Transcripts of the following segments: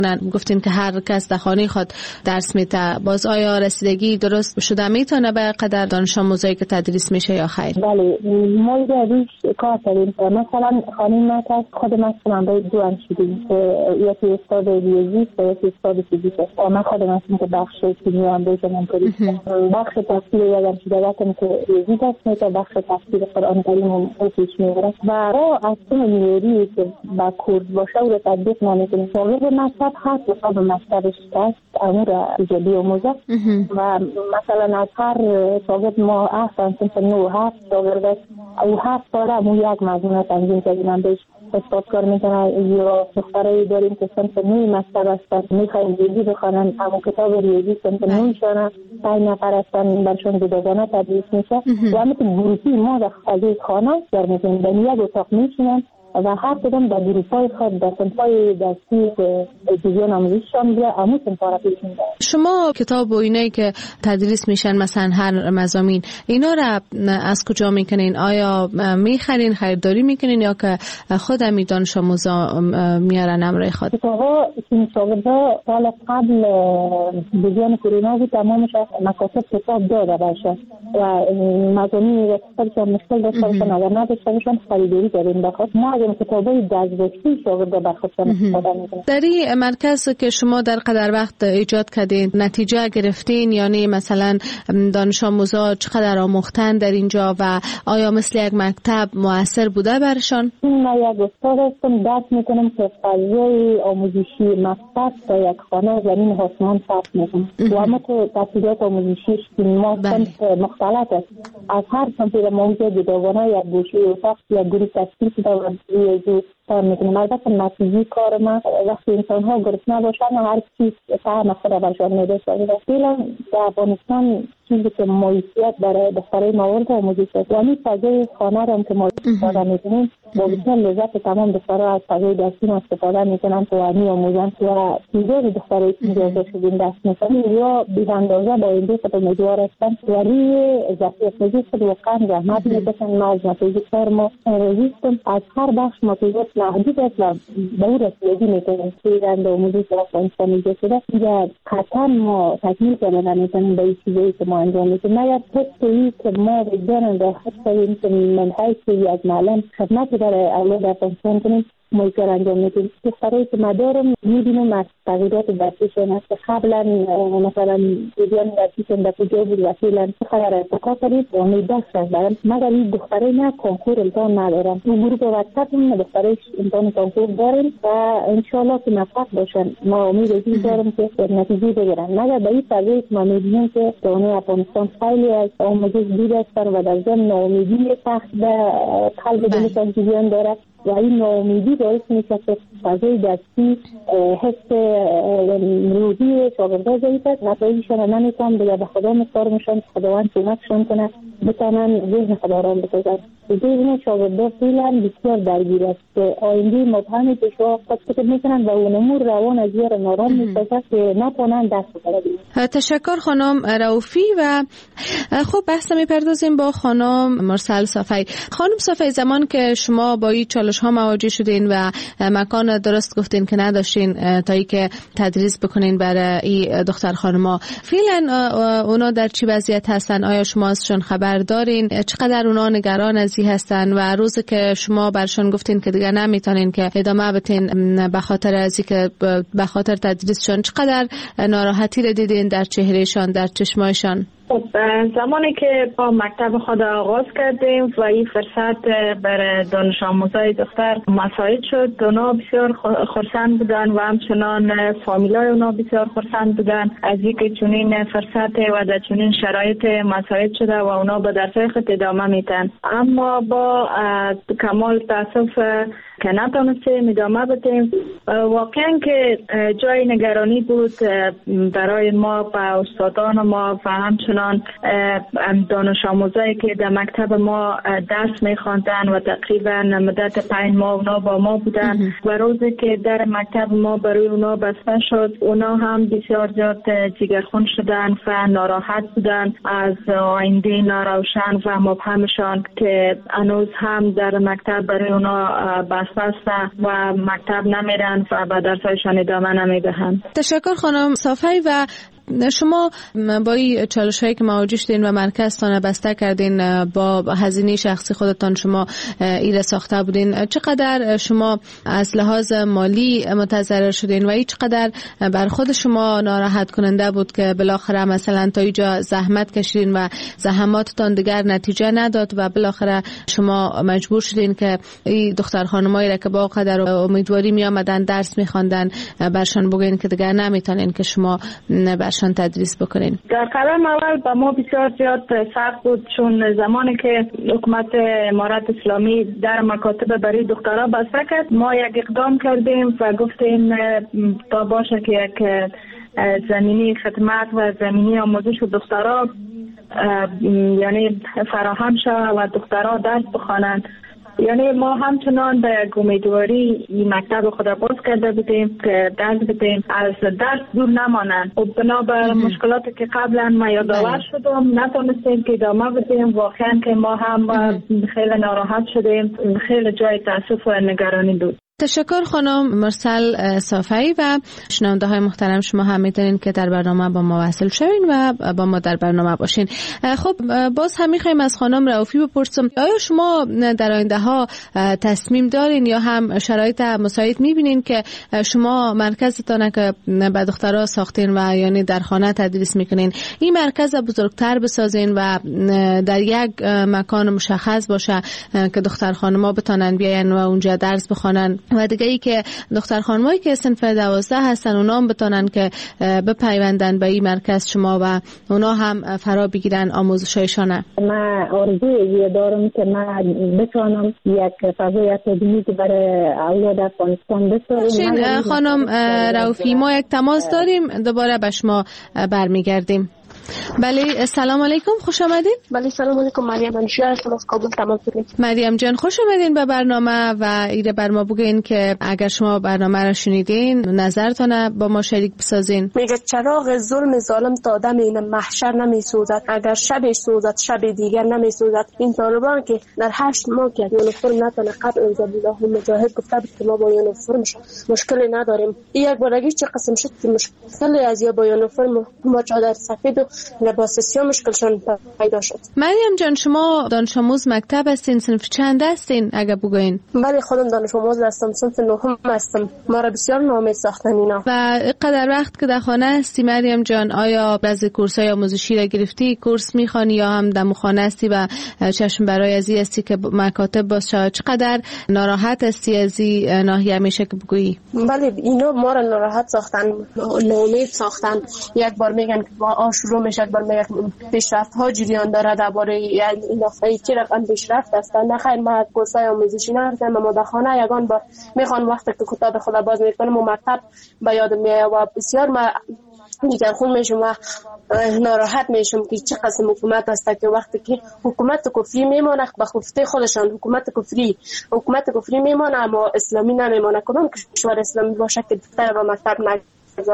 گفتین که هر کس در خانه خود درس میده. باز آیا رسیدگی درست شده میتونه به قدر دانش آموزایی که تدریس میشه یا خیر؟ بله، ما روش کار کردیم. مثلا خانم نکس خود من باید دو انشیدیم که یکی استاد ریاضی و یکی استاد فیزیک. من خودم هستم که بخش کیمیا هم بایدم کنیم. بخش تفسیر یک انشیده وقتم که ریاضی دست میده، بخش تفسیر قرآن کریم هم پیش میبره و را از این میاری که با کورد باشه و را تطبیق نمیکنیم. شاگرد مکتب هست و به مکتبش دست امور ایجابی آموزه و مثلا از هر شاگرد ما احسن سنف 9 7 شاگرد او 7 ساله همون یک مضمون تنظیم کردیم. من بهش استاد کار میکنه یا دخترایی داریم که سنف 9 مکتب هستن میخوایم ریاضی بخوانن، همون کتاب ریاضی سنف 9 شانه 5 نفر هستن برشون جداگانه تدریس میشه و همون گروپی ما در فضای خانه در میکنیم در یک اتاق میشینن و هر کدام در گروپای خود در سنفای دستی دیگران آموزششان بیا همون سنفا را پیش میده. شما کتاب و اینایی که تدریس میشن مثلا هر مضامین اینا را از کجا میکنین؟ آیا میخرین، خریداری میکنین یا که خود همی دانش آموزا میارن امرای خود؟ کتابا این شاگردا سال قبل بزیان کرونا بود تمامش مکاتب کتاب داده باشه و مضامین اقتصادشان مشکل داشته باشن اگر نداشته باشن خریداری کردیم. بخاطر ما از کتابای دست‌نوشته شاگردا برخوردن استفاده میکنن. در این مرکز که شما در قدر وقت ایجاد کردین نتیجه گرفتین؟ یعنی مثلا دانش آموزا چقدر آموختن در اینجا و آیا مثل یک مکتب مؤثر بوده برشان؟ من یک استاد هستم، درس میکنم که فضای آموزشی مکتب تا یک خانه زمین و آسمان فرق میکنه و اما تو تفصیلات آموزشیش که ما مختلف است. از هر سمتی موضوع جداگانه یک گوشه اتاق یک گروه تشکیل شده و ریاضی کار میکنیم. البته نتیجه کار ما وقتی انسان ها گرسنه باشن هر چیز طعم خود برشان میده. فعلا در افغانستان چیزی که مایسیت برای دخترای موارد آموزش است و همین فضای خانه را هم که ما استفاده میکنیم با بسیار لذت تمام دخترها از فضای دستی ما استفاده میکنن و همی آموزن و چیزای دخترای که اجازه شدیم دست میکنیم یا بیاندازه با این خود امیدوار هستن و روی ظرفیت نزید خود واقعا زحمت میکشن. ما از نتیجه کار ما رزیستم از هر بخش نتیجه محدود است و به او رسیدگی میکنیم. پیوند آموزش در افغانستان ایجاد شده دیگر قطعا ما تکمیل کردن نمیتونیم به این چیزایی که ما انجام میدیم. نگه حسی که ما وجدان راحت کنیم که من حیث یک معلم خدمتی برای اولاد افغانستان کنیم ما کار انجام میدیم. دخترایی که ما دارم میبینم از تغییرات درسیشون است که قبلا مثلا دیدیان درسیشون در کجا بود و فعلا چقدر ارتقا کرد و امید دست دارم. مگر این دخترای نه کنکور امتحان ندارم. اون گروه واتساپ هم دخترای امتحان کنکور داریم و انشالله که موفق باشن. ما امید دارم که نتیجه بگیرن. مگر به این فضایی که ما میبینیم که دانه افغانستان خیلی از آموزش دید است و در ضمن ناامیدی سخت به قلب دلشان جریان دارد و این ناامیدی باعث میشه که فضای دستی حس روحی شاگردها ضعیف است. نتایجشان نمیتونن دیگه به خدا مسپار میشن، خداوند کمکشون کنه بتونن ذهن خود آرام بسازن. ذهن شاگردها فعلا بسیار درگیر است که آینده مبهمی پیشوا خود فکر میکنن و اون امور روان از یار نارام میسازد که نتونن دست بزنن. تشکر خانم رؤوفی. و خب بحث میپردازیم با خانم مرسل صفی. خانم صفی، زمان که شما با این چالش ها مواجه شدین و مکان درست گفتین که نداشتین تا ای که تدریس بکنین برای این دختر خانما، فعلا اونا در چی وضعیت هستن؟ آیا شما ازشون خبر دارین؟ چقدر اونا نگران از این هستن؟ و روزی که شما برشون گفتین که دیگه نمیتونین که ادامه بدین به خاطر از اینکه به خاطر تدریسشون، چقدر ناراحتی رو دیدین در چهرهشان، در چشمایشان؟ زمانی که با مکتب خود آغاز کردیم و این فرصت برای دانش آموزای دختر مساعد شد، اونا بسیار خرسند بودن و همچنان فامیلای اونا بسیار خرسند بودن از اینکه چنین فرصت و در چنین شرایط مساعد شده و اونا به درسای خود ادامه میتن. اما با کمال تاسف که نتونستیم ادامه بدیم. واقعا که جای نگرانی بود برای ما و استادان ما و همچنان دانش آموزایی که در مکتب ما درس میخواندن و تقریبا مدت 5 ماه اونا با ما بودن و روزی که در مکتب ما برای اونا بسته شد، اونا هم بسیار زیاد جگرخون شدن و ناراحت بودن از آینده ناروشن و مبهمشان که هنوز هم در مکتب برای اونا بسته است و مکتب نمیرن و به درسایشان ادامه نمیدهند. تشکر خانم صافی. و شما با این چالش‌هایی که مواجه شدین و مرکزتان بسته کردین، با هزینه شخصی خودتان شما ایره ساخته بودین، چقدر شما از لحاظ مالی متضرر شدین و این چقدر بر خود شما ناراحت کننده بود که بالاخره مثلا تا اینجا زحمت کشیدین و زحماتتان دیگر نتیجه نداد و بالاخره شما مجبور شدین که این دختر خانمایی را که با قدر امیدواری می آمدن درس می خواندن برشان بگین که دیگر نمیتونین که شما برشان تدریس بکنین؟ در قدم اول با ما بسیار زیاد سخت بود، چون زمانی که حکومت امارت اسلامی در مکاتب برای دخترها بسته کرد، ما یک اقدام کردیم و گفتیم تا باشه که یک زمینی خدمت و زمینی آموزش دخترها یعنی فراهم شود و دخترها درس بخوانند. یعنی ما همچنان به امیدواری این مکتب خود باز کرده بودیم که درس بدیم، از درس دور نمانند. و بنابر مشکلاتی که قبلا ما یادآور شدم نتونستیم که ادامه بدیم. واقعا که ما هم خیلی ناراحت شدیم، خیلی جای تاسف و نگرانی بود. تشکر خانم مرسل صافی. و شنونده های محترم، شما هم میتونین که در برنامه با ما وصل شوین و با ما در برنامه باشین. خب باز هم میخوایم از خانم رؤوفی بپرسم، آیا شما در آینده ها تصمیم دارین یا هم شرایط مساعد میبینین که شما مرکزتان که به دخترها ساختین و یعنی در خانه تدریس میکنین، این مرکز بزرگتر بسازین و در یک مکان مشخص باشه که دختر خانم‌ها بتونن بیاین و اونجا درس بخونن و دیگه ای که دختر خانمایی که صنف 12 هستن اونا هم بتونن که بپیوندن به این مرکز شما و اونا هم فرا بگیرن آموزشایشانه؟ من آرزوی دارم که من بتونم یک فضای اکادمیک برای اولاد افغانستان بسازم. خانم رؤوفی، ما یک تماس داریم، دوباره به شما برمیگردیم. بله، سلام علیکم، خوش آمدین. بله سلام علیکم، مریم منشی هستم از کابل تماس داریم. مریم جان خوش آمدین به برنامه و ایره بر ما بگین که اگر شما برنامه را شنیدین نظرتون با ما شریک بسازین. میگه چراغ ظلم ظالم تا دم این محشر نمیسوزد، اگر شب سوزد شب دیگر نمیسوزد. این طالبان که در 8 ماه که یونیفرم نتونه قبل از الله مجاهد گفته بود که ما با یونیفرم مشکلی نداریم. یک بارگی چه قسم شد که مشکل از یا با یونیفرم ما چادر سفید و لباس سیاه مشکلشون پیدا شد. مریم جان شما دانش آموز مکتب هستین، صنف چند هستین اگه بگوین؟ بله خودم دانش آموز هستم، صنف 9 هستم. ما را بسیار ناامید ساختن اینا. و قدر وقت که در خانه هستی مریم جان، آیا بعضی کورس‌های آموزشی را گرفتی، کورس میخوانی یا هم در خانه هستی و چشم برای ازی هستی که مکاتب باز شود؟ چقدر ناراحت هستی از این ناحیه میشه که بگویی؟ بله اینا ما را ناراحت ساختن، ناامید ساختن. یک بار میگن که با شروع میشه، یک بار میگن پیشرفت ها جریان داره درباره یعنی این چه رقم پیشرفت است. نه خیر، ما کورسای آموزشی نداریم، ما در خانه یگان با میخوان وقتی که کتاب خود باز میکنیم و مکتب به یاد میاد و بسیار ما دیگر خون میشم و ناراحت میشم که چه قسم حکومت است که وقتی که حکومت کفری میمونه به خفته خودشان حکومت کفری میمونه اما اسلامی نمیمونه. کدام کشور اسلامی باشه که دختر و مکتب نگذاره؟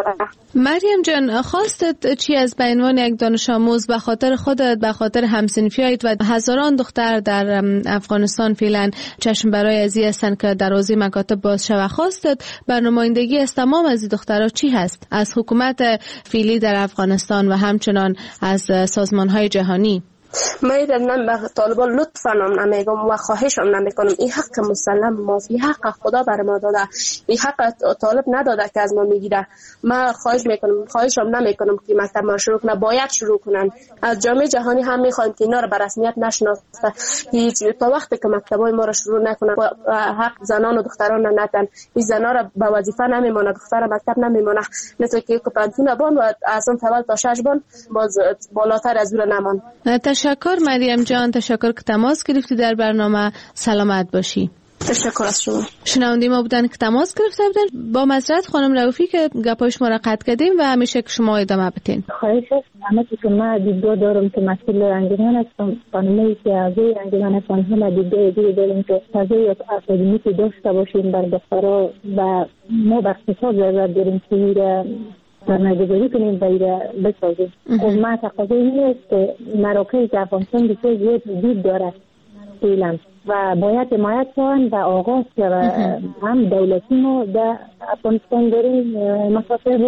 مریم جان خواستت چی از به عنوان یک دانش آموز به خاطر خودت، به خاطر همسنفیایت و هزاران دختر در افغانستان فعلا چشم برای ازی هستن که دروازه مکاتب باز شود، خواستت به نمایندگی از تمام از این دخترها چی هست از حکومت فعلی در افغانستان و همچنان از سازمان‌های جهانی؟ من به طالبان لطفا نمیگم و خواهشم نمیکنم. این حق مسلم ماست، این حق خدا بر ما داده، این حق طالب نداده که از ما میگیره. من خواهشم نمیکنم که مکتب ما شروع کنه، باید شروع کنن. از جامعه جهانی هم میخوایم که اینا رو به رسمیت نشناسه، هیچ تا وقتی که مکتبای ما رو شروع نکنن حق زنان و دختران ندن. این زنا رو به وظیفه نمیمونه، دختر مکتب نمیمونه، مثل که پنتون بان و از اون اول تا 6 بان باز بالاتر از اون نمان. تشکر مریم جان، تشکر که تماس گرفتی در برنامه. سلامت باشی. تشکر از شما. شنونده ما بودن که تماس گرفته بودن. با معذرت خانم رؤوفی که گپایش ما را قطع کردیم و همیشه که شما ادامه بدین. خواهش است. همه که من دیدگاه دارم که مسئول انجمن هستم، خانمایی که اعضای انجمن هستن، همه دیدگاه داریم که فضای اکادمیکی داشته باشیم بر دخترها و ما به اقتصاد ضرورت داریم که برنامه‌ریزی کنیم و ایره بسازیم. ما تقاضای این است که مراکز افغانستان بسیار زیاد وجود داره فعلا و باید حمایت کنند و آغاز هم دولتی ما در افغانستان داریم مسافر